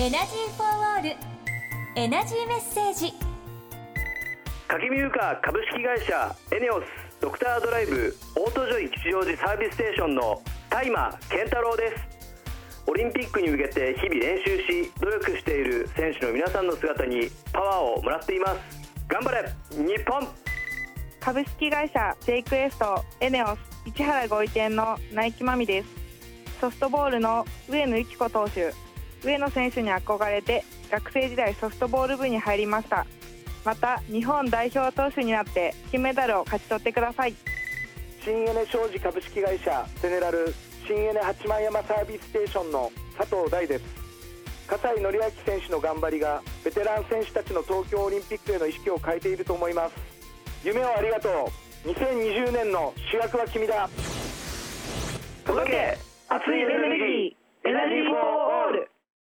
エナジーフォーオールエナジーメッセージ。 柿見優香株式会社エネオスドクタードライブオートジョイ吉祥寺サービスステーションの田今健太郎です。オリンピックに向けて日々練習し努力している選手の皆さんの姿にパワーをもらっています。頑張れ日本。 株式会社ジェイクエストエネオス市原ご移転の内木真美です。ソフトボールの上野由岐子投手、上野選手に憧れて学生時代ソフトボール部に入りました。また日本代表投手になって金メダルを勝ち取ってください。 新エネ商事株式会社ゼネラル新エネ八幡山サービスステーションの佐藤大です。葛西紀明選手の頑張りがベテラン選手たちの東京オリンピックへの意識を変えていると思います。夢をありがとう。2020年の主役は君だ。 届け熱いエネルギーエナジーフォー